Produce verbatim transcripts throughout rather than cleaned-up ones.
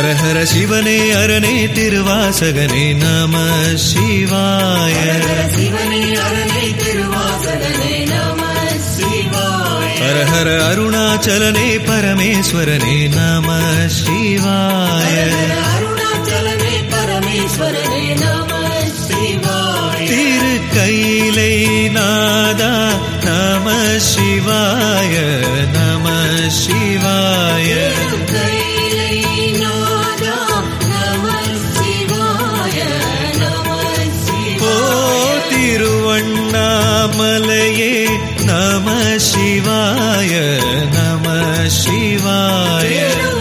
ஹர ஹர சிவனே அரனே திருவாசகனே நம சிவாய. சிவனே அரணை திருவாசகனே நம சிவாய. ஹர ஹர அருணாச்சலனே பரமேஸ்வரனே நம சிவாய. அருணாச்சலனே பரமேஸ்வரனே நம சிவாய. திருக்கையிலை நாதா நம சிவாய நம சிவாய. திருவண்ணாமலையே நம சிவாய நம சிவாய.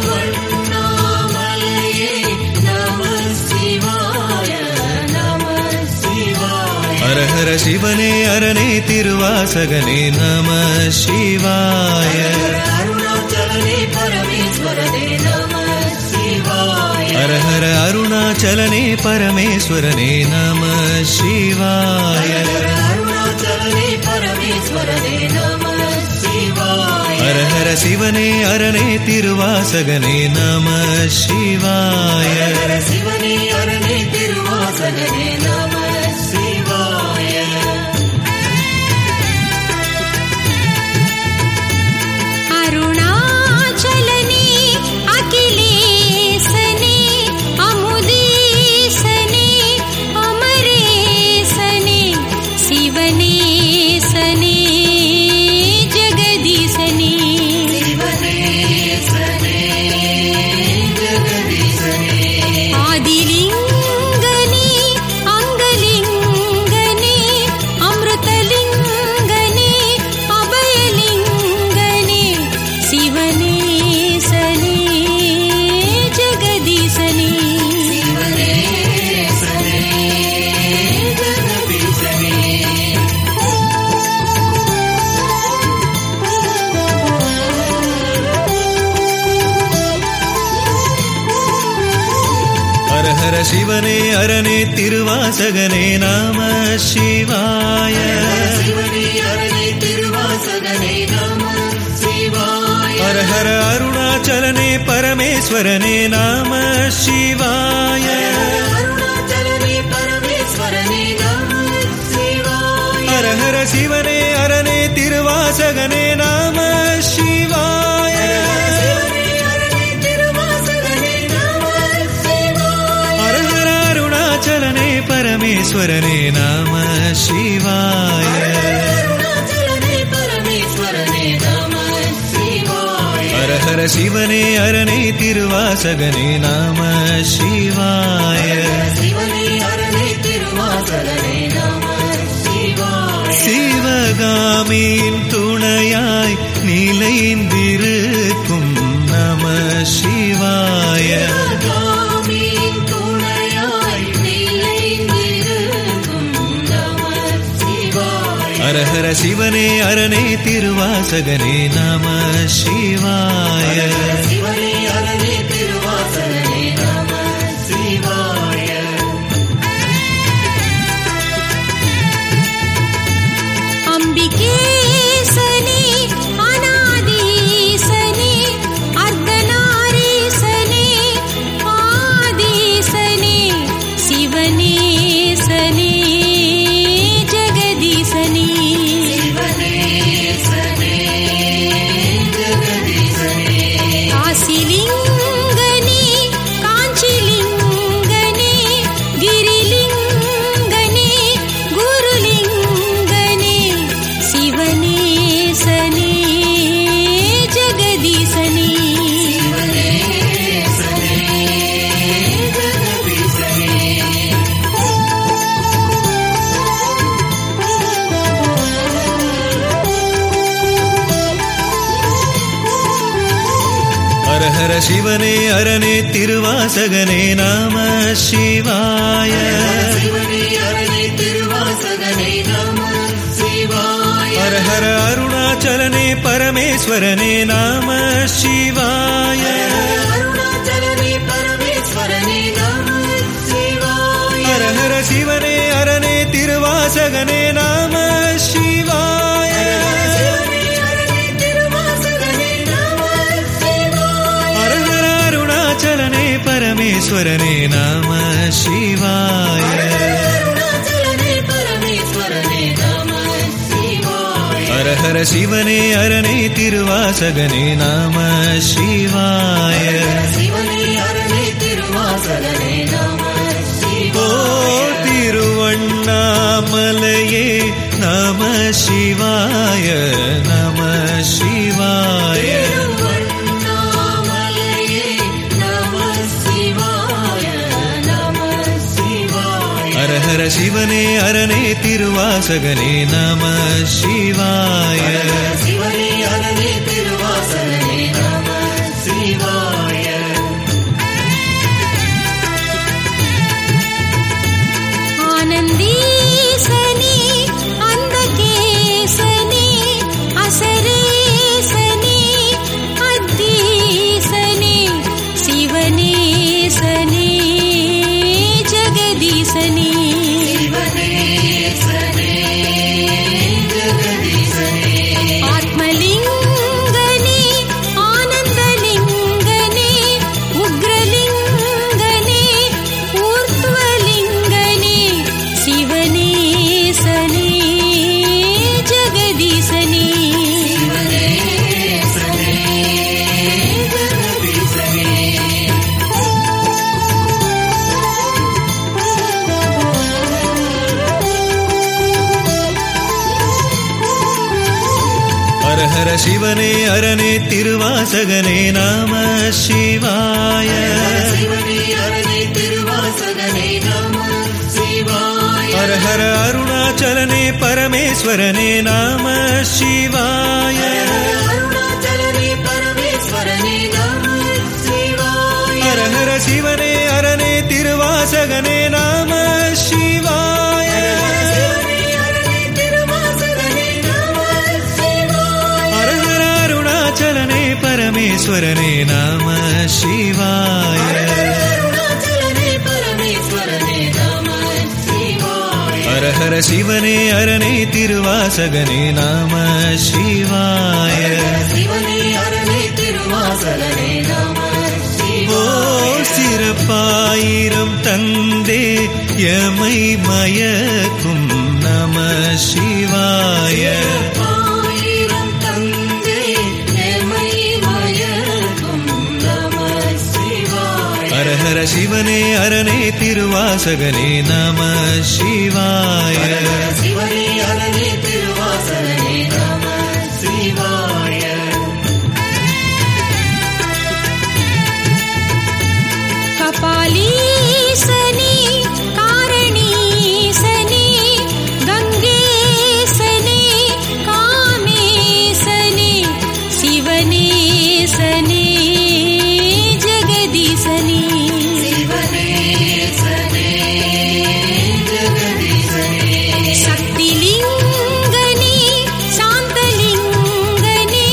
ஹர ஹர சிவனே அரனே திருவாசகனே நம சிவாய. அருணாச்சலனே பரமேஸ்வரனே நம சிவாய. ஹர ஹர அருணாச்சலனே பரமேஸ்வரனே நம சிவாய. அருணாச்சலனே பரமேஸ்வரனே நம சிவாய. ஹர ஹர சிவனே அரனே திருவாசகனே நம சிவாய. சிவனே அரணை திருவாசகனே நம சிவாய. அருணாச்சலனே அகிலேசனே அமுதீசனே அமரேசனே சிவனேசனே ஜெகதீசனே. சிவனேசனே ஜெகதீசனே. ஆதிலிங்கனே அங்கலிங்கனே அமிர்தலிங்கனே அபயலிங்கனே சிவனேசனே ஜெகதீசனே. சிவனேசனே ஜெகதீசனே. ஹர ஹர சிவனே அரனே திருவாசகனே நம சிவாய. சிவனே அரணை திருவாசகனே நம சிவாய. ஹர ஹர அருணாச்சலனே பரமேஸ்வரனே நம சிவாய. அருணாச்சலனே பரமேஸ்வரனே நம சிவாய. ஹர ஹர சிவனே அரனே திருவாசகனே நம சிவாய. சிவனே அரணை திருவாசகனே நம சிவாய. ஹர ஹர அருணாச்சலனே பரமேஸ்வரனே நம சிவாய. அருணாச்சலனே பரமேஸ்வரனே நம சிவாய. ஹர ஹர சிவனே அரனே திருவாசகனே நம சிவாய. சிவனே அரணை திருவாசகனே நம சிவாய. சிவகாமியின் துணையாய் நிலைந்திருக்கும் நம சிவாய. சிவகாமியின் துணையாய் நிலைந்திருக்கும் நம சிவாய. ஹர ஹர சிவனே அரனே திருவாசகனே நம சிவாய. சிவனே அரணை திருவாசகனே நம சிவாய. அம்பிகேசனே அநாதீசனே அர்த்தநாரீசனே ஆதீசனே சிவனேசனே ஜெகதீசனே. சிவனேசனே ஜெகதீசனே. காசிலிங்கனே காஞ்சிலிங்கனே கிரிலிங்கனே குருலிங்கனே சிவனேசனே ஜெகதீசனே. சிவனேசனே ஜெகதீசனே. ஹர ஹர சிவனே அரனே திருவாசகனே நம சிவாய. சிவனே அரணை திருவாசகனே நம சிவாய. ஹர ஹர அருணாச்சலனே பரமேஸ்வரனே நம சிவாய. அருணாச்சலனே பரமேஸ்வரனே நம சிவாய. ஹர ஹர சிவனே அரனே திருவாசகனே நம சிவாய. சிவனே அரணை திருவாசகனே நம சிவாய. ஹர ஹர அருணாச்சலனே பர பரமேஸ்வரனே நம சிவாய. அருணாச்சலனே பரமேஸ்வரனே நம சிவாய. ஹர ஹர சிவனே அரணே திருவாசகனே நம சிவாய. சிவனே அரணே திருவாசகனே நம ஓ சிவாய. திருவண்ணாமலையே நம சிவாய நம சிவாய. திருவண்ணாமலையே நம சிவாய நம சிவாய. ஹர ஹர சிவனே அரணே திருவாசகனே நம சிவாய. சிவனே அரணே திருவாசகனே நம சிவாய. ஆனந்தீசனே அந்தகேசனே அசரேசனே அத்தீசனே சிவனேசனே ஜெகதீசனே. சிவனேசனே ஜெகதீசனே. ஆத்மலிங்கனே ஆனந்தலிங்கனே உக்ரலிங்கனே ஊர்த்வலிங்கனே சிவனேசனே ஜெகதீசனே. சிவனேசனே ஜெகதீசனே. ஹர ஹர சிவனே அரணே திருவாசகனே நம சிவாய. சிவனே அரணே திருவாசகனே நம சிவாய. ஹர ஹர அருணாச்சலனே பரமேஸ்வரனே நம சிவாய. அருணாச்சலனே பரமேஸ்வரனே நம சிவாய. ஹர ஹர சிவனே அரணே திருவாசகனே நம சிவாய. சிவனே அரணே திருவாசகனே நம சிவாய. ஹர ஹர அருணாச்சலனே பரமேஸ்வரனே நம சிவாய. அருணாச்சலனே பரமேஸ்வரனே நம சிவாய. ஹர ஹர சிவனே அரணே திருவாசகனே நம சிவாய. சிவனே அரணே திருவாசகனே நம ஓ சிவாய. சிறப்பாயிரம் தந்தே யமை மயக்கும் நம சிவாய. ஆயிரம் தந்தே எமை மயக்கும் நம சிவாய. ஹர ஹர சிவனே அரணே திருவாசகனே நம சிவாய. சிவனே அரணே திருவாசகனே நம சிவாய. கபாலீசனே காரணீசனே கங்கேசனே காமேசனே சிவனேசனே ஜெகதீசனே. சிவனேசனே ஜெகதீசனே. சக்திலிங்கனே சாந்தலிங்கனே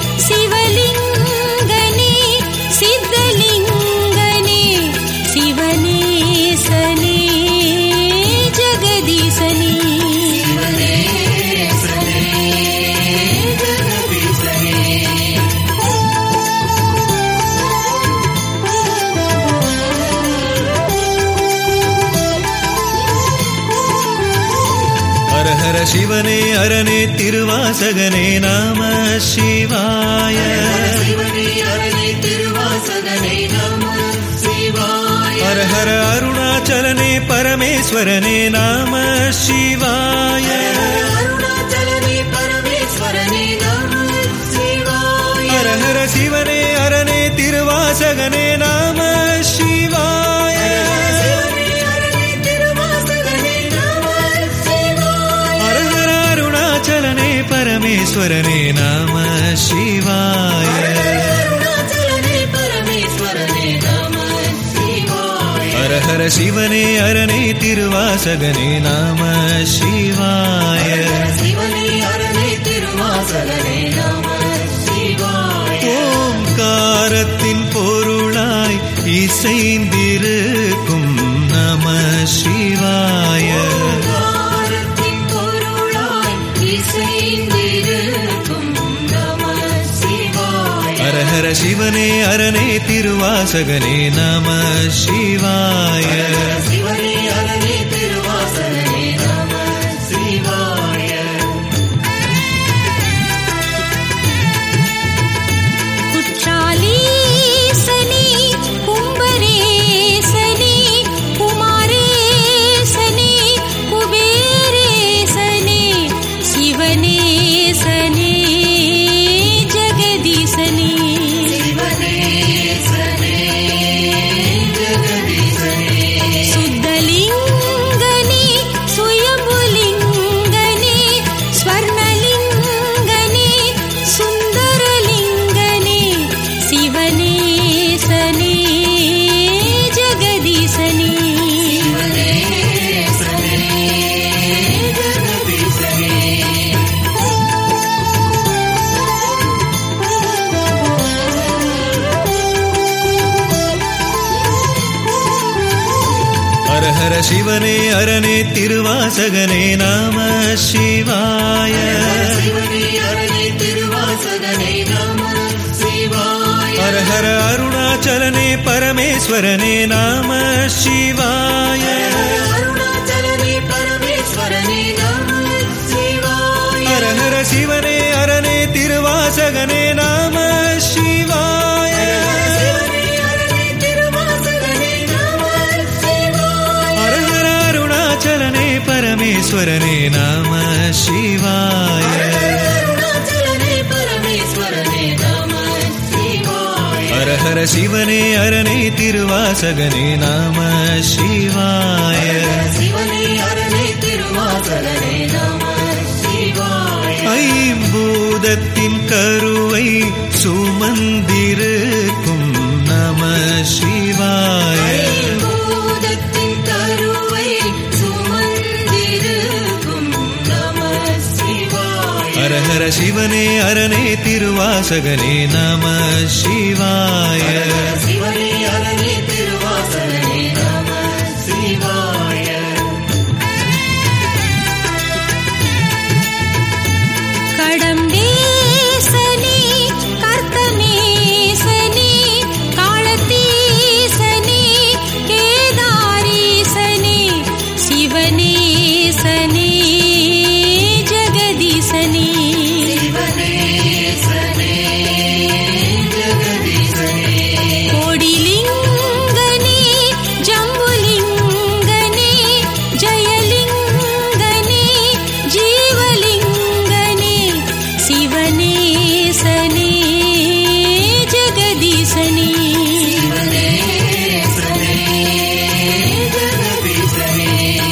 சிவலிங்கனே சித்தலிங்கனே சிவனேசனே ஜெகதீசனே. சிவனேசனே ஜெகதீசனே. ஹர ஹர சிவனே அரணே திருவாசகனே நம சிவாய. சிவனே அரணே திருவாசகனே நம சிவாய. ஹர ஹர அருணாச்சலனே பரமேஸ்வரனே நம சிவாய. அருணாச்சலனே பரமேஸ்வரனே நம சிவாய. ஹர ஹர சிவனே அரணே திருவாசகனே நம சிவாய. சிவனே அரணே திருவாசகனே நம சிவாய. ஹர ஹர அருணாச்சலனே பரமேஸ்வரனே நம சிவாய. அருணாச்சலனே பரமேஸ்வரனே நம சிவாய. ஹர ஹர சிவனே அரணே திருவாசகனே நம சிவாய. சிவனே அரணே திருவாசகனே நம சிவாய. ஓங்காரத்தின் பொருளாய் இசைந்திருக்கும் நம சிவாய. ஓங்காரத்தின் பொருளாய் இசைந்திருக்கும் நம சிவாய. ஹர ஹர சிவனே அரனே திருவாசகனே நம சிவாய. சிவனே அரனே திருவாசகனே நம சிவாய. குற்றாலீசனே கும்பரேசனே குமாரேசனே குபேரேசனே சிவனேசனே ஜெகதீசனே சிவனேசனே ஜெகதீசனே. சுத்தலிங்கனே சுயம்புலிங்கனே ஸ்வர்ணலிங்கனே சுந்தரலிங்கனே சிவனேசனே ஜெகதீசனே சிவனேசனே ஜெகதீசனே. ஹர ஹர சிவனே அரனே திருவாசகனே நம சிவாய. சிவனே அரனே திருவாசகனே நம சிவாய. ஹர ஹர அருணாச்சலனே பரமேஸ்வரனே நம சிவாய. அருணாச்சலனே பரமேஸ்வரனே நம சிவாய. ஹர ஹர சிவனே அரனே திருவாசகனே நம சிவாய. சிவனே அரனே திருவாசகனே நம சிவாய. ஹர ஹர அருணாச்சலனே பரமேஸ்வரனே நம சிவாய. அருணாச்சலனே பரமேஸ்வரனே நம சிவாய. ஹர ஹர சிவனே அரனே திருவாசகனே நம சிவாய. சிவனே அரனே திருவாசகனே நம சிவாய. ஐம்பூதத்தின் கருவை சுமந்திருக்கும் நம சிவாய. ஐம்பூதத்தின் கருவை சுமந்திருக்கும் நம சிவாய. ஹர ஹர சிவனே அரனே திருவாசகனே நம சிவாய. சிவனே அரனே திருவாசகனே நம சிவாய. கடம்பேசனே கர்த்தமேசனே காளத்தீசனே கேதாரீசனே சிவனேசனே ஜெகதீசனே சிவனேசனே ஜெகதீசனே. கோடிலிங்கனே ஜம்புலிங்கனே ஜெயலிங்கனே ஜீவலிங்கனே சிவனேசனே ஜெகதீசனே சிவனேசனே ஜெகதீசனே.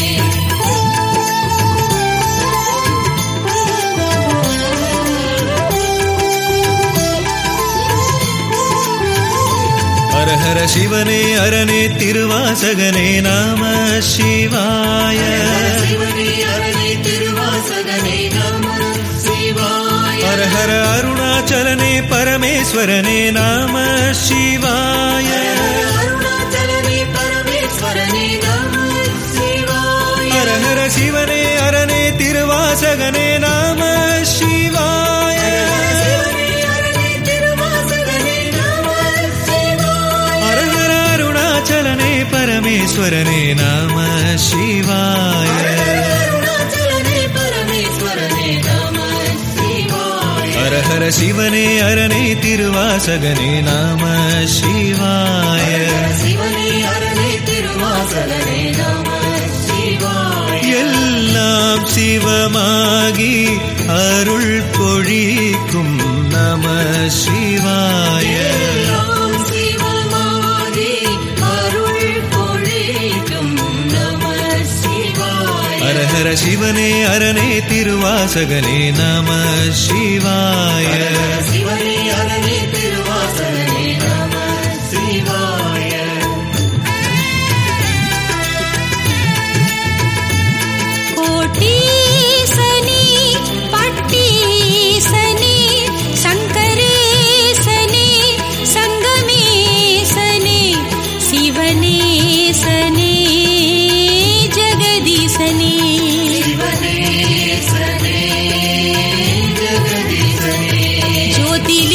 ஹர ஹர சிவனே அரனே திருவாசகனே நம சிவாய. சிவனே அரனே திருவாசகனே நம சிவாய. ஹர ஹர அருணாச்சலனே பரமேஸ்வரனே நம சிவாய. அருணாச்சலனே பரமேஸ்வரனே நம சிவாய. ஹர ஹர சிவனே அரனே திருவாசகனே நம சிவாய. சிவனே அரனே திருவாசகனே நம சிவாய. ஹர ஹர அருணாச்சலனே பரமேஸ்வரனே நம சிவாய. அருணாச்சலனே பரமேஸ்வரனே நம சிவாய. ஹர ஹர சிவனே அரனே திருவாசகனே நம சிவாய. சிவனே அரனே திருவாசகனே நம சிவாய. எல்லாம் சிவமாகி அருள் பொழிக்கும் நம சிவாய. எல்லாம் சிவமாகி அருள் பொழிக்கும் நம சிவாய. ஹர ஹர சிவனே அரனே திருவாசகனே நம சிவாய. சிவனே அரனே திருவாசகனே நம சிவாய. கோட்டீசனே பட்டீசனே சங்கரேசனே சங்கமேசனே சிவனேசனே ஜெகதீசனே சிவனேசனே ஜெகதீசனே. ஜோதிலிங்கனே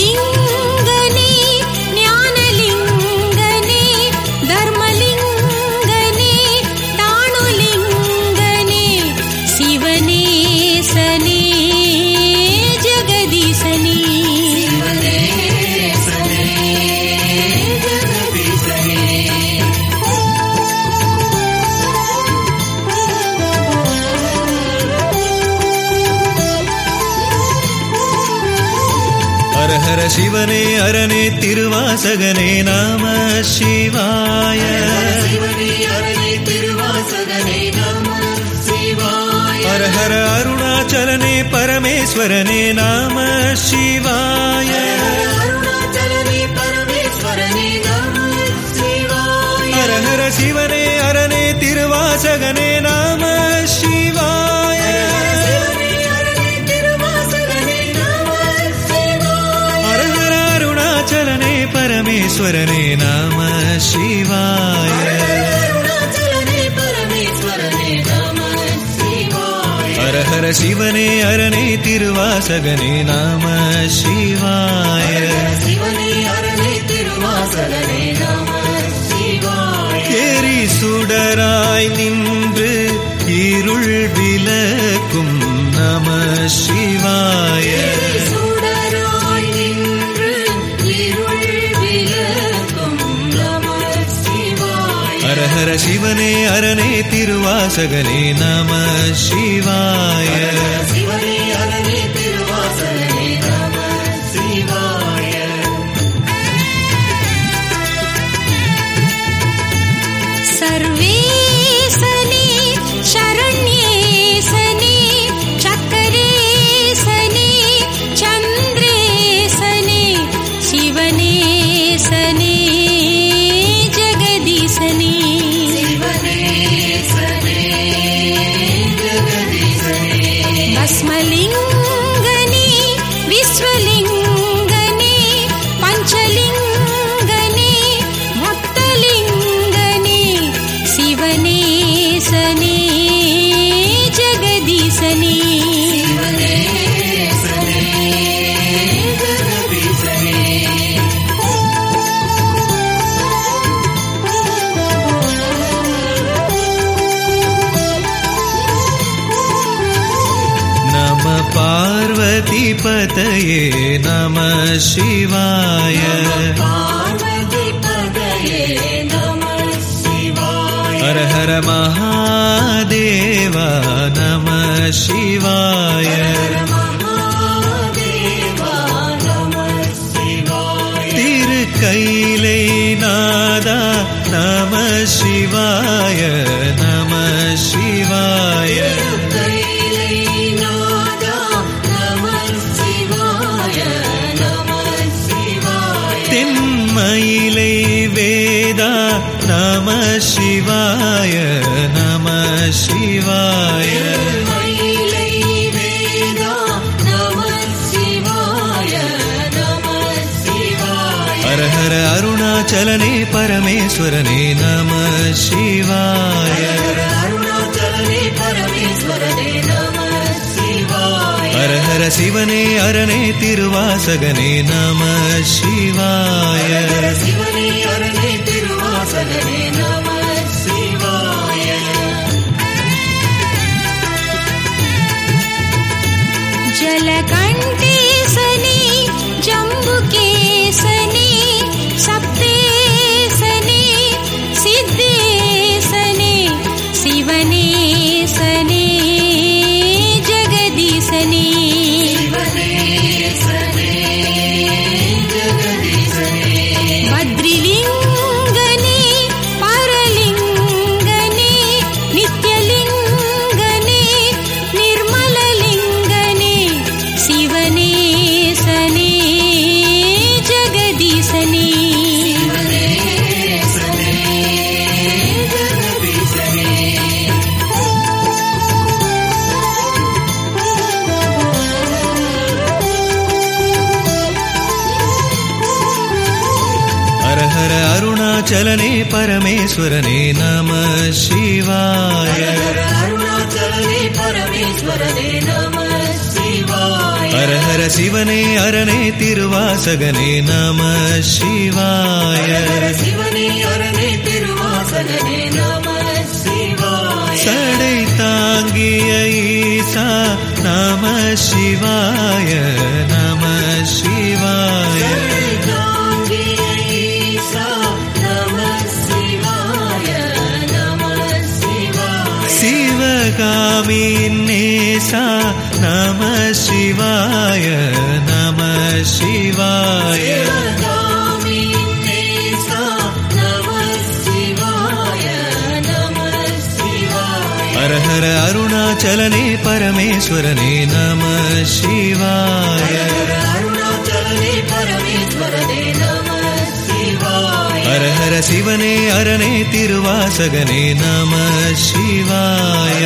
சிவனே அரணே திருவாசகனே நம சிவாய. சிவனே அரணே திருவாசகனே நம சிவாய. ஹர ஹர அருணாச்சலனே பரமேஸ்வரனே நம சிவாய. அருணாச்சலனே பரமேஸ்வரனே நம சிவாய. ஹர ஹர சிவனே அரணே திருவாசகனே நம சிவாய. சிவனே அரணே திருவாசகனே நம சிவாய. ஹர ஹர அருணாச்சலனே பரமேஸ்வரனே நம சிவாய. அருணாச்சலனே பரமேஸ்வரனே நம சிவாய. ஹர ஹர சிவனே அரணே திருவாசகனே நம சிவாய. சிவனே அரணே திருவாசகனே நம சிவாய. எரி சுடராய் நின்று இருள் விலக்கும் நம சிவாய. சுடராய் நின்று இருள் விலக்கும் நம சிவாய. ஹர ஹர சிவனே அரணே திருவாசகனே நம சிவாய. சிவனே அரணே திருவாசகனே நம சிவாய. सर्वेशने शरण्येशने चक्रेशने चन्द्रेशने शिवनेशने जगदीशने. சிவனே சனே ஜெகதீசனே. भस्मलिङ्गने विश्वलिङ्गने पञ्चलिङ्गने भक्तलिङ्गने शिवनेशने जगदीशने. சிவனே சனே ஜெகதீசனே. நம பார்வதி பதயே நம சிவாய. பார்வதி பதயே நம சிவாய. ஹர ஹர மகாதேவா நம சிவாய. மகாதேவா நம சிவாய. திருக்கைலை நாதா நம சிவாய நம சிவாய. கைலை நாதா நம சிவாய நம சிவாய. தென்மயிலை வேதா நம சிவாய நம சிவாய. மயிலை வேதா நம சிவாய நம சிவாய. ஹர ஹர அருணாச்சலனே பரமேஸ்வரனே நம சிவாய. அருணாச்சலனே பரமேஸ்வரனே நம சிவாய. ஹர ஹர சிவனே அரணே திருவாசகனே நம சிவாய. சிவனே அரணே திருவாசகனே நம சிவாய. जलकण्ठेशने जम्बुकेशने सप्तेशने सिद्धेशने शिवनेशने जगदीशने. சிவனே சனே ஜெகதீசனே. भद्रिलिङ्गने परलिङ्गने नित्यलिङ्गने निर्मललिङ्गने शिवनेशने जगदीशने. சிவனே சனே ஜெகதீசனே. ஹர ஹர அருணாச்சலனே பரமேஸ்வரனே நம சிவாய. அருணாச்சலனே பரமேஸ்வரனே நம சிவாய. ஹர ஹர சிவனே அரணே திருவாசகனே நம சிவாய. சிவனே அரணே திருவாசகனே நம சிவாய. சடை தாங்கிய ஈசா நம சிவாய நம சிவாய. தாங்கிய ஈசா நம சிவாய நம சிவாய. சிவகாமியின் நேசா நம சிவாய நம சிவாய. ಶಿವಾಯ ಹರ ಹರ ಅರುಣಾಚಲನೆ ಪರಮೇಶ್ವರನೇ ನಮಃ ಶಿವಾಯ ಹರ ಹರ ಶಿವನೇ ಹರನೇ ತಿರುವಾಸಗನೇ ನಮಃ ಶಿವಾಯ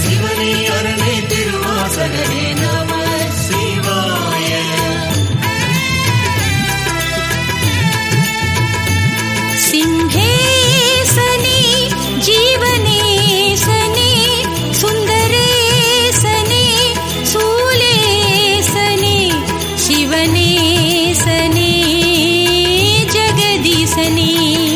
ಸಿಂಹೇಸನೆ ಜೀವನೇಸನೆ ಸುಂದರೇಸನೆ ಶೂಲೇಸನೆ ಶಿವನೇಸನೆ ಜಗದೀಸನೆ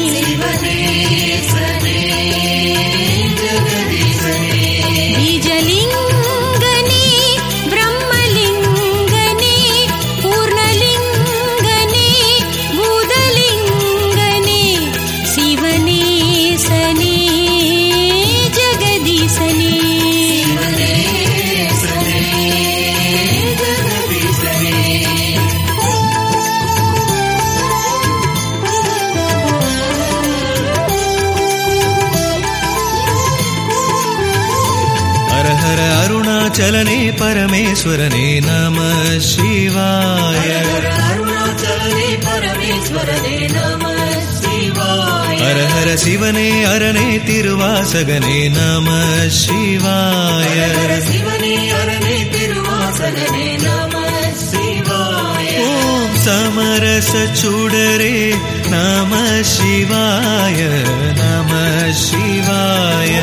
ಬೀಜಲಿಂಗನೆ ಬ್ರಹ್ಮಲಿಂಗನೆ ಪೂರ್ಣಲಿಂಗನೆ ಭೂತಲಿಂಗನೆ ಶಿವನೇಸನೆ ಜಗದೀಸನೆ ಹರ ಹರ ಅರುಣಾಚಲನೆ ಪರಮೇಶ್ವರನೇ ನಮಃ ಶಿವಾಯ ಹರ ಹರ ಶಿವನೇ ಹರನೇ ತಿರುವಾಸಗನೇ ನಮಃ ಶಿವಾಯ ಓಂ ಸಮರಸ ಚೂಡರೆ ನಮಃ ಶಿವಾಯ ನಮಃ ಶಿವಾಯ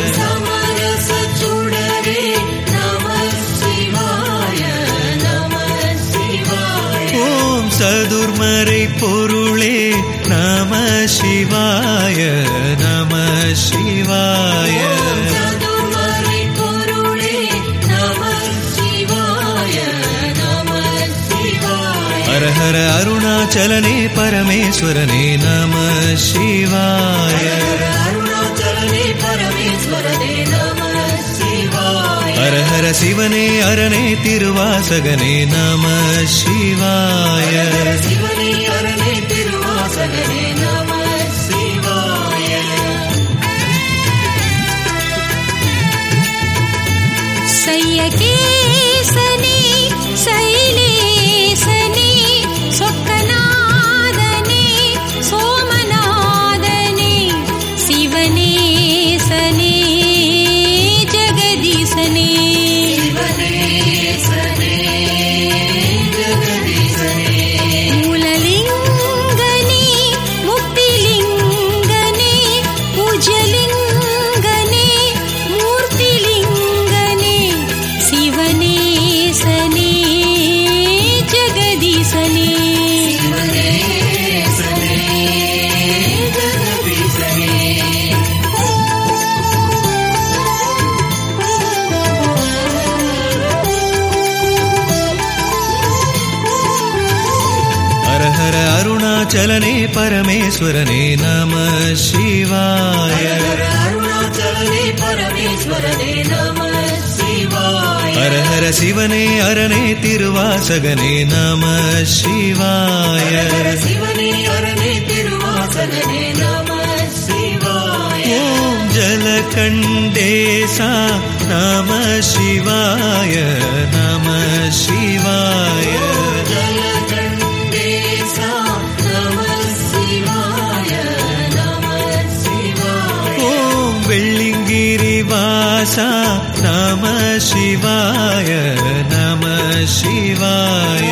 ஓம் சதுர்மறை பொருளே நம சிவாய நம சிவாய ஹர ஹர அருணாச்சலனே பரமேஸ்வரனே நம சிவாய ஹர ஹர சிவனே ஹரனே திருவாசகனே நம சிவாய சையகேசனே சைலேசனே சொக்கநாதனே சோமநாதனே சிவனேசனே ஜகதீசனே மூலலிங்கனே முக்திலிங்கனே பூஜ்யலிங்கனே மூர்த்திலிங்கனே சிவனேசனே ஜகதீசனே ஹர ஹர அருணாச்சலனே பரமேஸ்வரனே நம சிவாய ஹர ஹர சிவனே ஹரனே திருவாசகனே நம சிவாய ஓம் ஜலகண்டேசா நம சிவாய நம சிவாய ஓம் வெள்ளிங்கிரிவாசா நம சிவாய நம சிவாய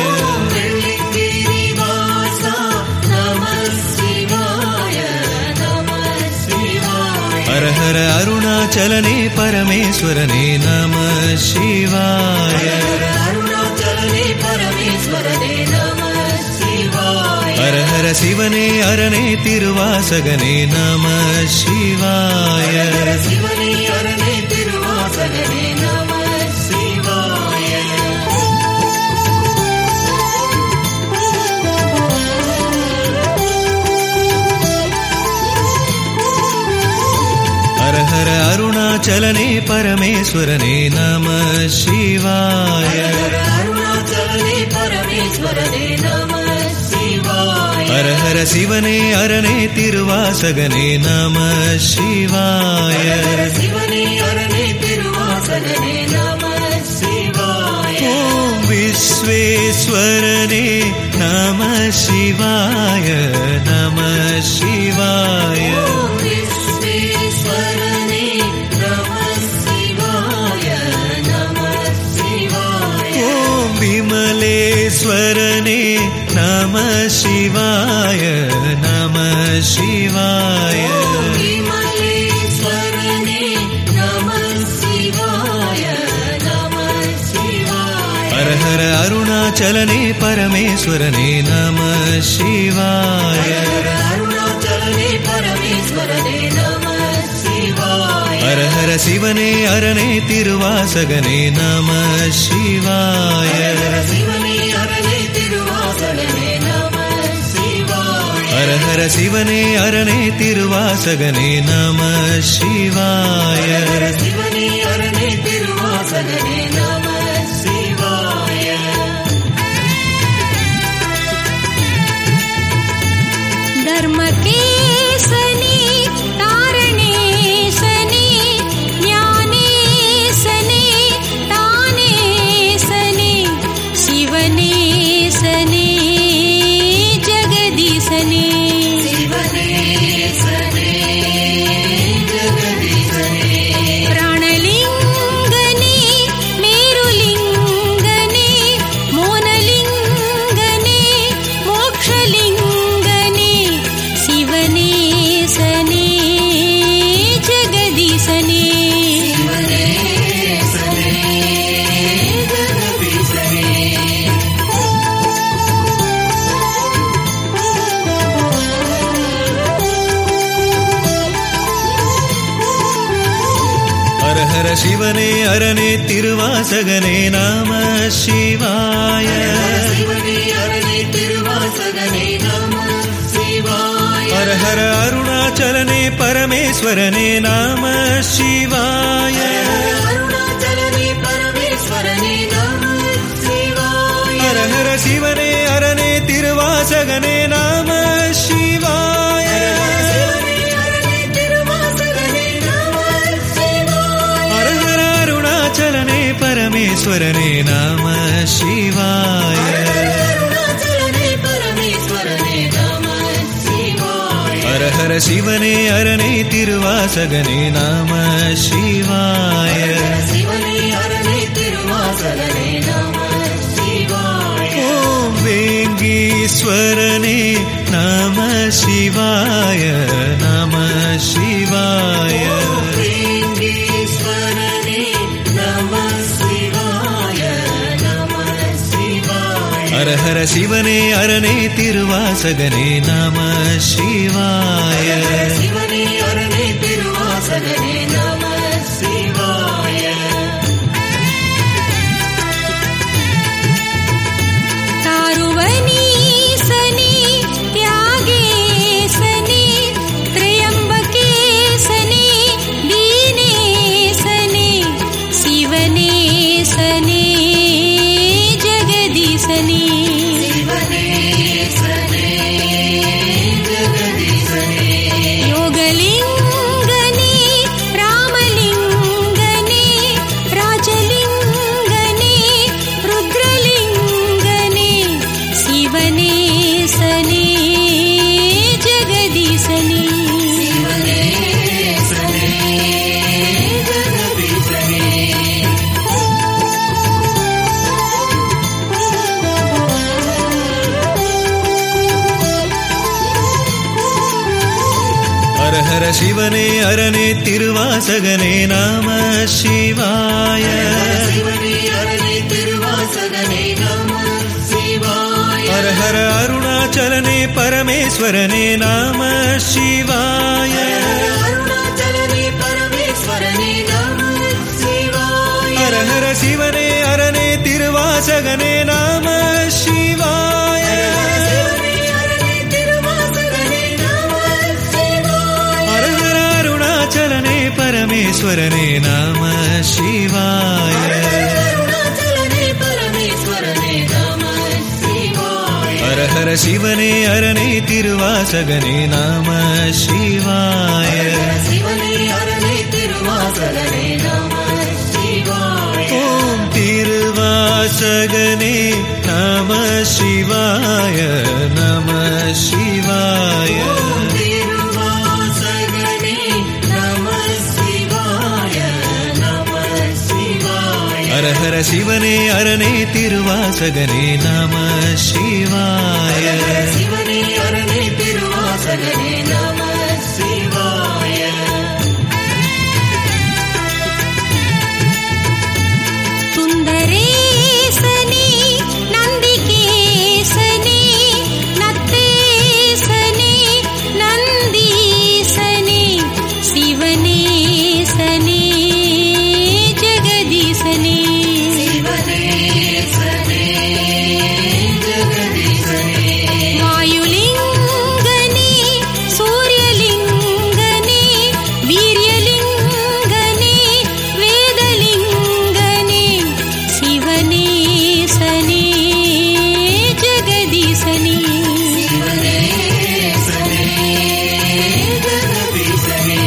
ஹர ஹர அருணாச்சலனே பரமேஸ்வரனே நம சிவாய ஹர ஹர சிவனே ஹரனே திருவாசகனே நம சிவாய ஹர ஹர அருணாச்சலனே பரமேஸ்வரனே நம சிவாய அருணாச்சலனே பரமேஸ்வரனே நம ஹர ஹர சிவனே அரணே திருவாசகனே நம சிவாய. சிவனே அரணே திருவாசகனே நம சிவாய. ஓம் விஸ்வேஸ்வரனே நம சிவாய நம சிவாய. ஓம் விஸ்வேஸ்வரனே நம சிவாய நம சிவாய. ஓம் விமலேஸ்வரனே நம சிவாய நம சிவாய. ஓம் விமலேஸ்வரனே நம சிவாய நம சிவாய. ஹர ஹர அருணாச்சலனே பரமேஸ்வரனே நம சிவாய. அருணாச்சலனே பரமேஸ்வரனே நம சிவாய. ஹர ஹர சிவனே அரணே திருவாசகனே நம சிவாய. சிவனே அரணே திருவாசகனே நம சிவாய. ஹர ஹர சிவனே அரணே திருவாசகனே நம சிவாய. சிவனே அரணே திருவாசகனே நம சிவாய. धर्मकेशने तारणेशने ज्ञानेशने तानेशने शिवनेशने जगदीशने சிவனே சனே ஜெகதீசனே. प्राणलिङ्गने मेरुलिङ्गने मोनलिङ्गने मोक्षलिङ्गने शिवने सने जगदीशने சிவனே சனே ஜெகதீசனே. ஹர ஹர சிவனே அரணே திருவாசகனே நம சிவாய. சிவனே அரணே திருவாசகனே நம சிவாய. ஹர ஹர அருணாச்சலனே பரமேஸ்வரனே நம சிவாய. அருணாச்சலனே பரமேஸ்வரனே நம சிவாய. ஹர ஹர சிவனே அரணே திருவாசகனே நம சிவாய. சிவனே அரணே திருவாசகனே நம சிவாய. ஹர ஹர அருணாச்சலனே பரமேஸ்வரனே நம சிவாய. அருணாச்சலனே பரமேஸ்வரனே நம சிவாய. ஹர ஹர சிவனே அரணே திருவாசகனே நம சிவாய. சிவனே அரணே திருவாசகனே நம சிவாய. ஓம் வேங்கீஸ்வரனே நம சிவாய நம சிவாய. வேங்கீஸ்வரனே நம சிவாய நம சிவாய. ஹர ஹர சிவனே அரணே திருவாசகனே நம சிவாய. சிவனே அரணே திருவாசகனே நம சிவாய. तारुवनीसने त्यागेसने त्र्यम्बकेसने दीनेसने शिवनेसने जगदीशने சிவனே சனே ஜெகதீசனே. योगलिङ्गने रामलिङ्गने राजलिङ्गने रुद्रलिङ्गने शिवने सने जगदीशने சிவனே சனே ஜெகதீசனே. ஹர ஹர சிவனே அரணே திருவாசகனே நம சிவாய. சிவனே அரணே திருவாசகனே நம சிவாய. ஹர ஹர அருணாச்சலனே பரமேஸ்வரனே நம சிவாய. அருணாச்சலனே பரமேஸ்வரனே நம சிவாய. ஹர ஹர சிவனே அரணே திருவாசகனே நம சிவாய. சிவனே அரணே திருவாசகனே நம சிவாய. ஹர ஹர அருணாச்சலனே பரமேஸ்வரனே நம சிவாய. அருணாச்சலனே பரமேஸ்வரனே நம சிவாய. ஹர ஹர சிவனே அரணே திருவாசகனே நம சிவாய. சிவனே அரணே திருவாசகனே நம சிவாய. ஓம் திருவாசகனே நம சிவாய நம சிவாய. திருவாசகனே நம சிவாய நம சிவாய. ஹர ஹர சிவனே அரணே திருவாசகனே நம சிவாய. சிவனே அரணே திருவாசகனே நம சிவாய. சுந்தரேசனே நந்திகேசனே நத்தேசனே நந்தீசனே சிவனேசனே ஜெகதீசனே. சிவனேசனே ஜெகதீசனே. வாயுலிங்கனே சூரியலிங்கனே வீரியலிங்கனே வேதலிங்கனே சிவனேசனே ஜெகதீசனே. சிவனேசனே ஜெகதீசனே.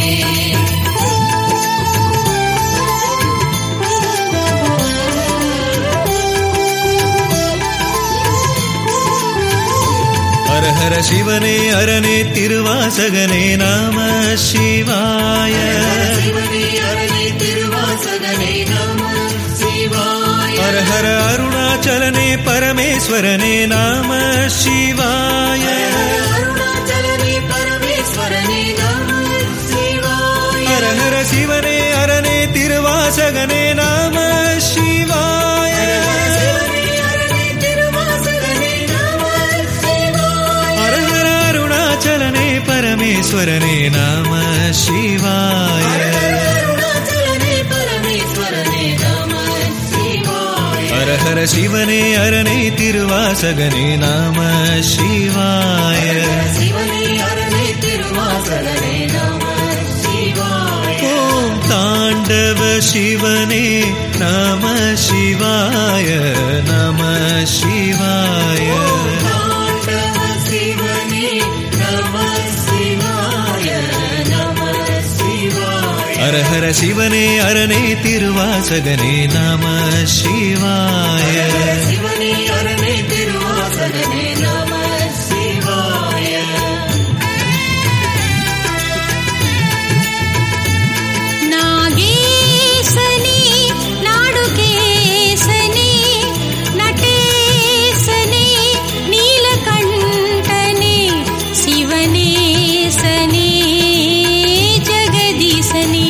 ஹர ஹர சிவனே அரணே திருவாசகனே நம சிவாய. சிவனே அரணே திருவாசகனே நம சிவாய. ஹர ஹர அருணாச்சலனே பரமேஸ்வரனே நம சிவாய. அருணாச்சலனே பரமேஸ்வரனே நம சிவாய. ஹர ஹர சிவனே அரணே திருவாசகனே நம சிவாய. சிவனே அரணே திருவாசகனே நம சிவாய. ஹர ஹர அருணாச்சலனே பரமேஸ்வரனே நம சிவாய. அருணாச்சலனே பரமேஸ்வரனே நம சிவாய. ஹர ஹர சிவனே அரணே திருவாசகனே நம சிவாய. சிவனே அரணே திருவாசகனே நம சிவாய. ஓம் தாண்டவ சிவனே நம சிவாய நம சிவாய. தாண்டவ சிவனே நம சிவாய நம சிவாய. ஹர ஹர சிவனே அரணே திருவாசகனே நம சிவாய. சிவனே அரணே திருவாசகனே நம சிவாய. நாகேசனே நாடுகேசனே நடேசனே நீலகண்டனே சிவனேசனே ஜெகதீசனே.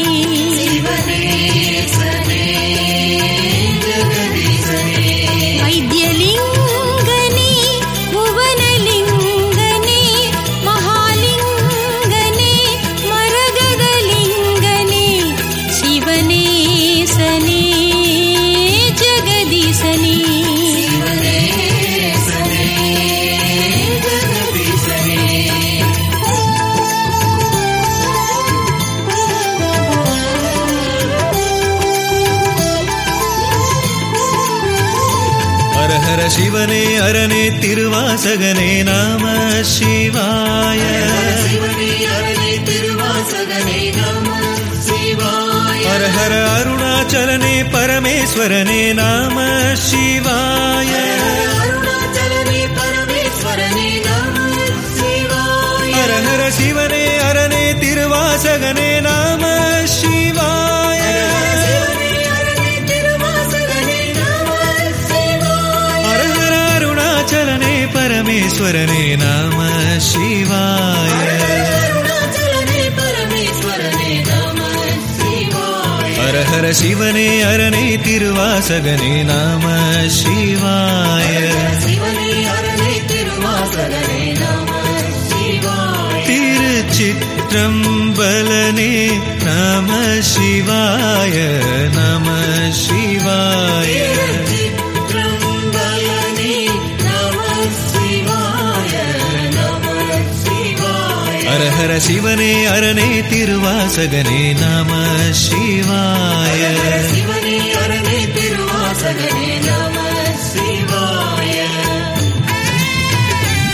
சிவனேசனே ஜெகதீசனே. வைத்தியலிங்கனே புவனலிங்கனே மகாலிங்கனே மரகதலிங்கனே சிவனேசனே ஜெகதீசனே. சிவனேசனே ஜெகதீசனே. ஹர ஹர சிவனே அரணே திருவாசகனே நம சிவாய. சிவனே அரணே திருவாசகனே நம சிவாய. ஹர ஹர அருணாச்சலனே பரமேஸ்வரனே நம சிவாய. அருணாச்சலனே பரமேஸ்வரனே நம சிவாய. ஹர ஹர சிவனே அரணே திருவாசகனே நம சிவாய. சிவனே அரணே திருவாசகனே நம சிவாய. ஹர ஹர அருணாச்சலனே பரமேஸ்வரனே நம சிவாய. அருணாச்சலனே பரமேஸ்வரனே நம சிவாய. ஹர ஹர சிவனே அரணே திருவாசகனே நம சிவாய. சிவனே அரணே திருவாசகனே நம சிவாய. திருச்சிற்றம்பலனே நம சிவாய நம சிவாய. திருச்சிற்றம்பலனே நம சிவாய நம சிவாய. ஹர ஹர சிவனே அரணே திருவாசகனே நம சிவாய. சிவனே அரணே திருவாசகனே நம சிவாய.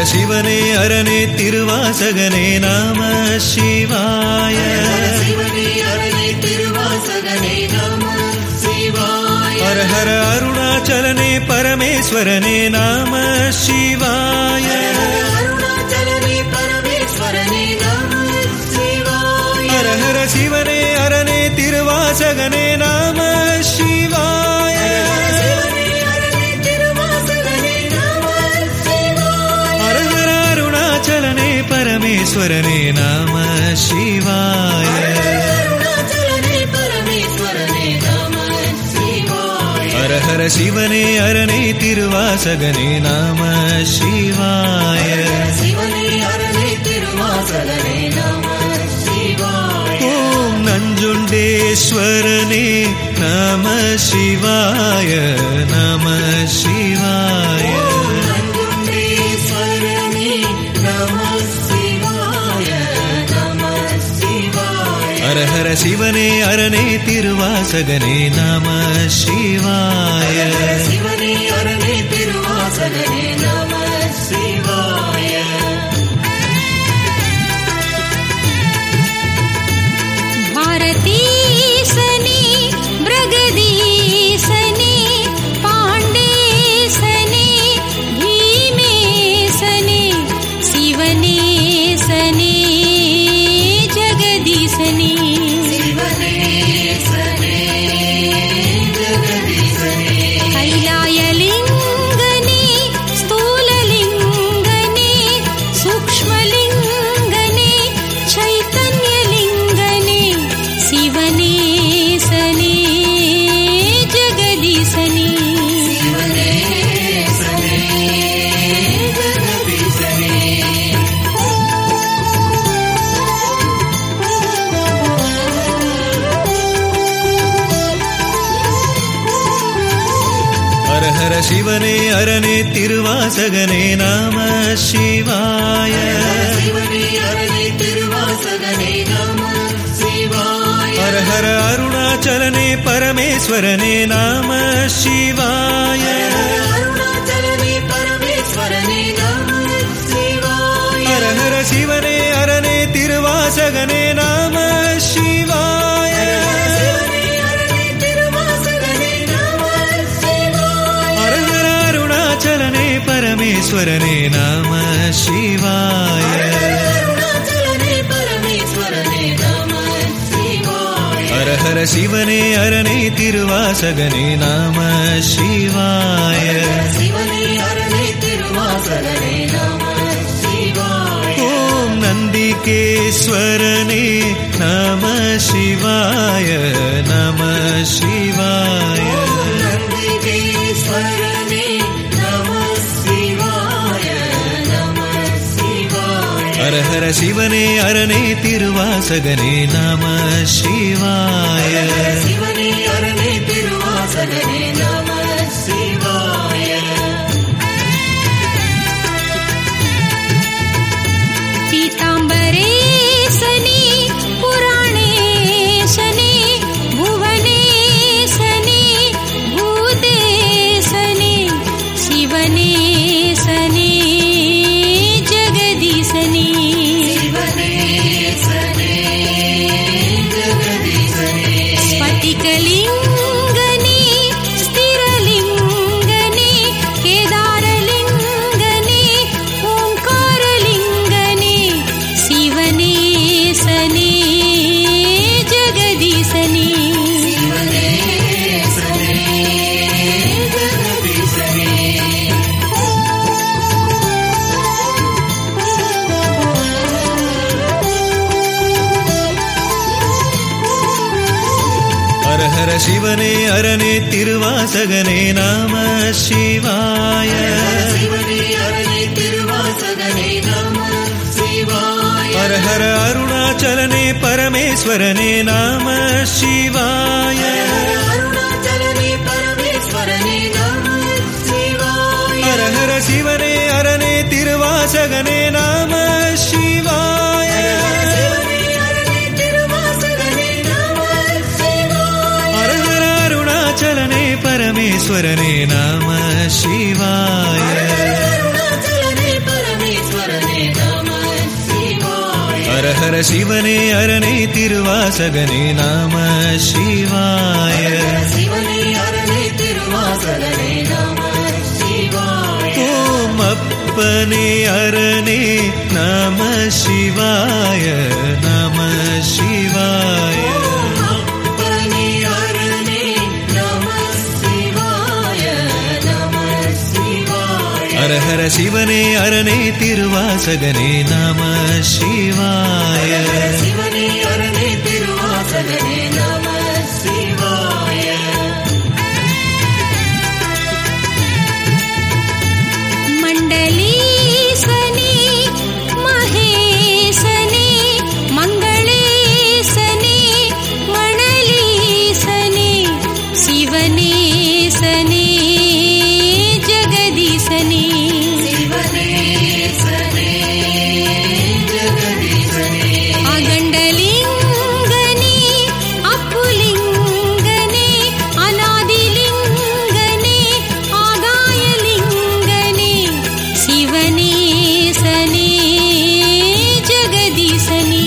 சிவனே அரணே திருவாசகனே நம சிவாய. சிவனே அரணே திருவாசகனே நம சிவாய. ஹர ஹர அருணாச்சலனே பரமேஸ்வரனே நம சிவாய. அருணாச்சலனே பரமேஸ்வரனே நம சிவாய. ஹர ஹர சிவனே அரணே திருவாசகனே நம சிவாய. சிவனே அரணே திருவாசகனே நம சிவாய. ஹர ஹர அருணாச்சலனே பரமேஸ்வரனே நம சிவாய. அருணாச்சலனே பரமேஸ்வரனே நம சிவாய. ஹர ஹர சிவனே அரணே திருவாசகனே நம சிவாய. சிவனே அரணே திருவாசகனே நம சிவாய. ஓம் நஞ்சுண்டேஸ்வரனே நம சிவாய நம சிவாய. நஞ்சுண்டேஸ்வரனே நம சிவாய நம சிவாய. ஹர ஹர சிவனே அரணே திருவாசகனே நம சிவாய. சிவனே அரணே திருவாசகனே நம சிவாய. भारतीसने ब्रगदीसने पाण्डेसने भीमेसने शिवनेसने जगदीसने. சிவனே சனே ஜெகதீசனே. कैलायलिङ्गने स्थूललिङ्गने सूक्ष्मलिङ्गने चैतन्यलिङ्गने शिवने सने जगदीसने. சிவனே சனே ஜெகதீசனே. ஹர ஹர சிவனே அரணே திருவாசகனே நம சிவாய. சிவனே அரணே திருவாசகனே நம சிவாய. ஹர ஹர அருணாச்சலனே பரமேஸ்வரனே நம சிவாய. அருணாச்சலனே பரமேஸ்வரனே நம சிவாய. ஹர ஹர சிவனே அரணே திருவாசகனே நம சிவாய. சிவனே அரணே திருவாசகனே நம சிவாய. ஹர ஹர அருணாச்சலனே பரமேஸ்வரனே நம சிவாய. அருணாச்சலனே பரமேஸ்வரனே நம சிவாய. ஹர ஹர சிவனே அரணே திருவாசகனே நம சிவாய. சிவனே அரணே திருவாசகனே நம சிவாய. ஓம் நந்திகேஸ்வரனே நம சிவாய நம சிவாய. நந்திகேஸ்வரனே நம சிவாய நம சிவாய. ஹர ஹர சிவனே அரணே திருவாசகனே நம சிவாய. சிவனே அரணே திருவாசகனே நம சிவாய. पीताम्बरेशने पुराणेशने भुवनेशने भूतेशने शिवनेशने जगदीशने. சிவனே சனே ஜெகதீசனே. स्फटिकलिङ्गने स्थिरलिङ्गने केदारलिङ्गने ओङ्कारलिङ्गने शिवने सने जगदीशने. சிவனே சனே ஜெகதீசனே. ஹர ஹர சிவனே அரணே திருவாசகனே நம சிவாய. சிவனே அரணே திருவாசகனே நம சிவாய. ஹர ஹர அருணாச்சலனே பரமேஸ்வரனே நம சிவாய. அருணாச்சலனே பரமேஸ்வரனே நம சிவாய. ஹர ஹர சிவனே அரணே திருவாசகனே நம சிவாய. சிவனே அரணே திருவாசகனே நம சிவாய. ஹர ஹர அருணாச்சலனே பரமேஸ்வரனே நம சிவாய. அருணாச்சலனே பரமேஸ்வரனே ஹர சிவனே அரணே திருவாசகனே நம சிவாய. சிவனே அரணே திருவாசகனே நம சிவாய. ஓம் அப்பனே அரணே நம சிவாய நம சிவாய. அப்பனே அரணே நம சிவாய நம சிவாய. ஹர ஹர சிவனே அரணே திருவாசகனே நம சிவாய. சிவனே அரணே திருவாசகனே நம சிவாய. மண்டலீசனே மகேசனே மங்களேசனே மணலீசனே சிவனேசனே ஜெகதீசனே. சிவனேசனே ஜெகதீசனே. அகண்டலிங்கனே அப்புலிங்கனே அநாதிலிங்கனே ஆகாயலிங்கனே சிவனேசனே ஜெகதீசனே.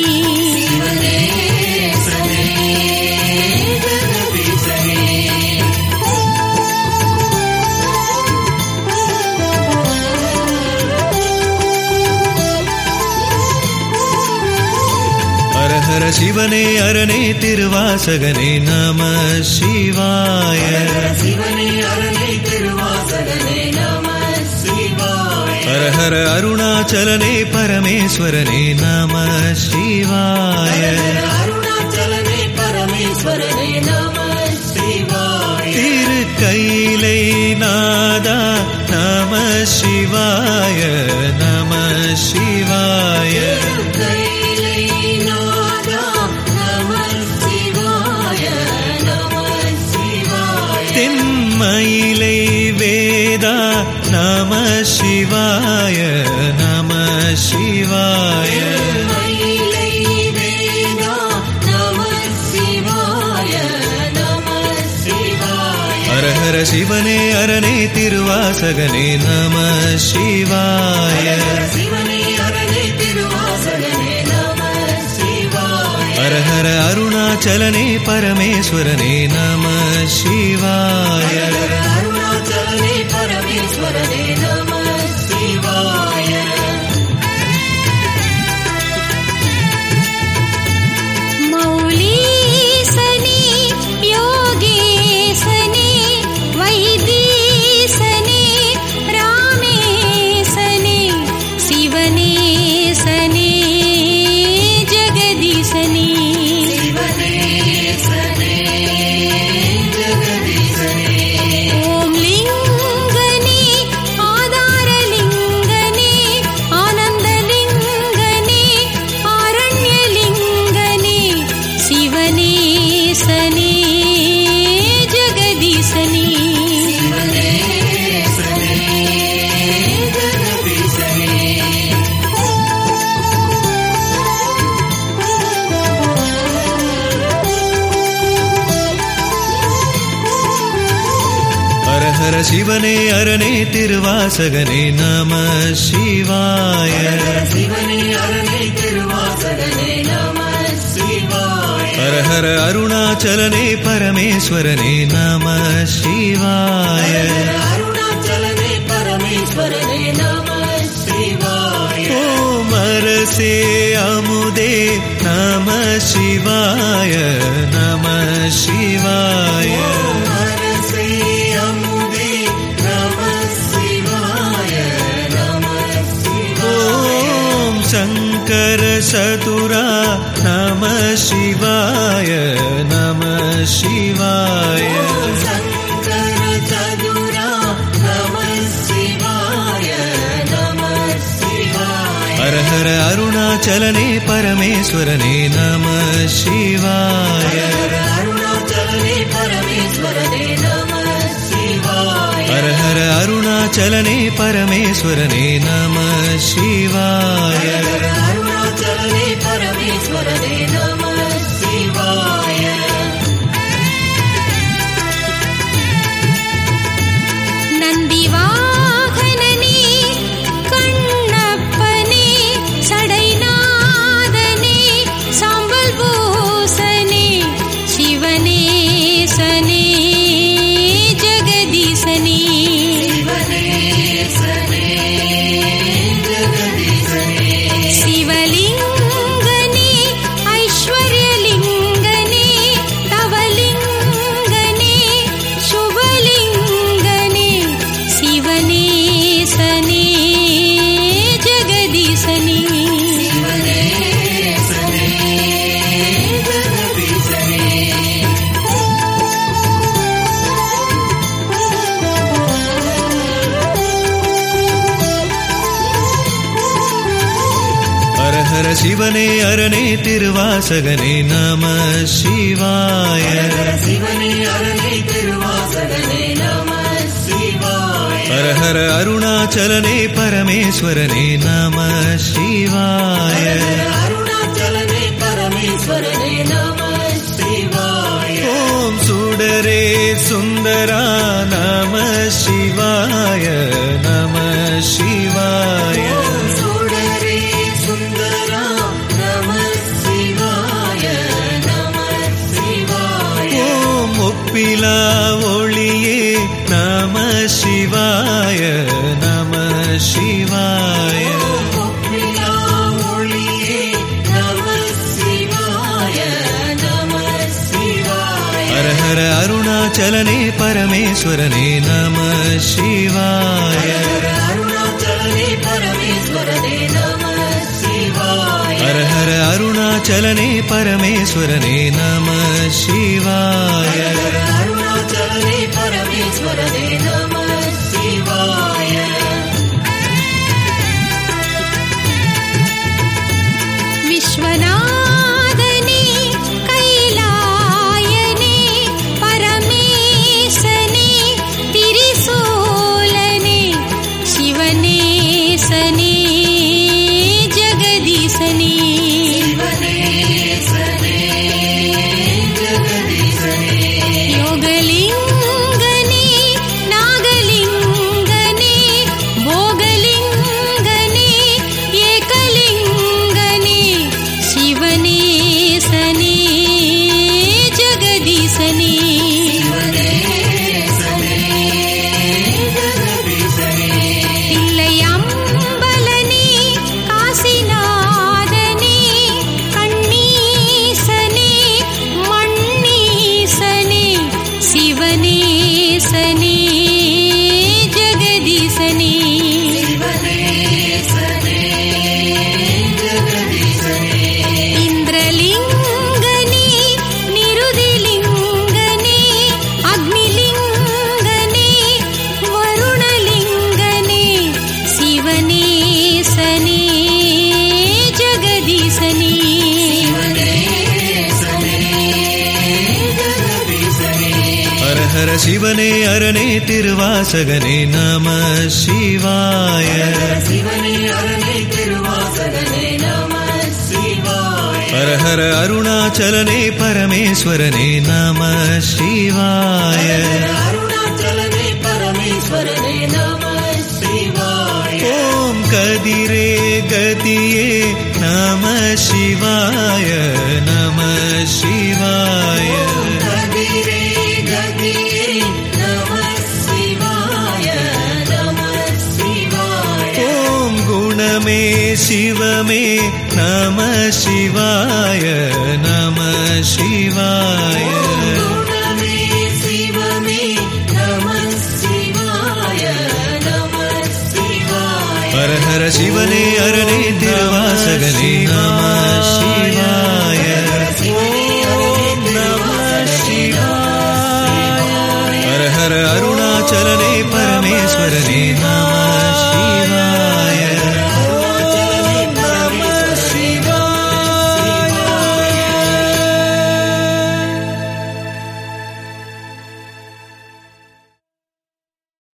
சிவனேசனே ஜெகதீசனே. ஹர ஹர சிவனே அரணே திருவாசகனே நம சிவாய. சிவனே அரணே திருவாசகனே நம சிவாய. ஹர ஹர அருணாச்சலனே பரமேஸ்வரனே நம சிவாய. அருணாச்சலனே பரமேஸ்வரனே நம சிவாய. திருக்கைலை நாதா நம சிவாய நம சிவாய. கைலை நாதா நம சிவாய நம சிவாய. தென்மயிலை வேதா நம சிவாய நம சிவாய. மயிலை வேதா நம சிவாய நம சிவாய. ஹர ஹர சிவனே அரணே திருவாசகனே நம சிவாய. சிவனே அரணே திருவாசகனே நம சிவாய. ஹர ஹர அருணாச்சலனே பரமேஸ்வரனே நம சிவாய. அருணாச்சலனே பரமேஸ்வரனே நம சிவாய. மௌலீசனே யோகேசனே வைத்தீசனே ராமேசனே சிவனேசனே ஜெகதீசனே. சிவனேசனே ஜெகதீசனே. ஓம் லிங்கனே ஆதாரலிங்கனே ஆனந்தலிங்கனே ஆரண்யலிங்கனே சிவனேசனே ஜெகதீசனே. சிவனேசனே ஜெகதீசனே. ஹர ஹர சிவனே அரணே திருவாசகனே நம சிவாய. சிவனே அரணே திருவாசகனே நம சிவாய. ஹர ஹர அருணாச்சலனே பரமேஸ்வரனே நம சிவாய. அருணாச்சலனே பரமேஸ்வரனே நம சிவாய. ஓம் அரசே அமுதே நம சிவாய நம சிவாய. அரசே அமுதே நம சிவாய நம சிவாய. ஓம் சங்கர சதுரா நம சிவாய நம சிவாய. சங்கர சதுரா நம சிவாய நம சிவாய. ஹர ஹர அருணாச்சலனே பரமேஸ்வரனே நம சிவாய. அருணாச்சலனே பரமேஸ்வரனே நம சிவாய. ஹர ஹர அருணாச்சலனே பரமேஸ்வரனே நம சிவாய. அருணாச்சலனே பரமேஸ்வரனே நம சிவாய. நந்திவாகனனே கண்ணப்பனே சடைநாதனே சிவனே அரணே திருவாசகனே நம சிவாய. சிவனே அரணே திருவாசகனே நம சிவாய. ஹர ஹர அருணாச்சலனே பரமேஸ்வரனே நம சிவாய. அருணாச்சலனே பரமேஸ்வரனே நம சிவாய. ஓம் சுடரே சுந்தரா நம சிவாய நம சிவாய. சுடரே சுந்தரா நம சிவாய நம சிவாய. ஓம் ஒப்பிலா ஒளியே நம சிவாய நம சிவாய. ஒப்பிலா ஒளியே நம சிவாய நம சிவாய. ஹர ஹர அருணாச்சலனே பரமேஸ்வரனே நம சிவாய. அருணாச்சலனே பரமேஸ்வரனே நம சிவாய. ஹர ஹர அருணாச்சலனே பரமேஸ்வரனே நம சிவாய. அருணாச்சலனே பரமேஸ்வரனே நம சிவாய. விஸ்வநாதனே கைலாயனே பரமேசனே திரிசூலனே சிவனேசனே ஜெகதீசனே. சிவனேசனே ஜெகதீசனே. யோகலிங்கனே நாகலிங்கனே போகலிங்கனே ஏகலிங்கனே சிவனேசனே ஜெகதீசனே. சிவனேசனே ஜெகதீசனே. இல்லையம்பலனே காசிநாதனே கண்ணீசனே மண்ணீசனே சிவனேசனே ஜெகதீசனே. சிவனேசனே ஜெகதீசனே. இந்திரலிங்கனே நிருதிலிங்கனே அக்னிலிங்கனே வருணலிங்கனே சிவனேசனே ஜெகதீசனே. சிவனேசனே ஜெகதீசனே. ஹர ஹர சிவனே அரணே திருவாசகனே நம சிவாய. சிவனே அரணே திருவாசகனே நம சிவாய. ஹர ஹர அருணாச்சலனே பரமேஸ்வரனே நம சிவாய. அருணாச்சலனே பரமேஸ்வரனே நம சிவாய. ஓம் கதிரே கதியே நம சிவாய நம சிவாய. கதிரே கதியே நம சிவாய நம சிவாய. ஓம் குணமே சிவமே நம சிவாய நம சிவாய. குணமே சிவமே நம சிவாய நம சிவாய. ஹர ஹர சிவனே அரணே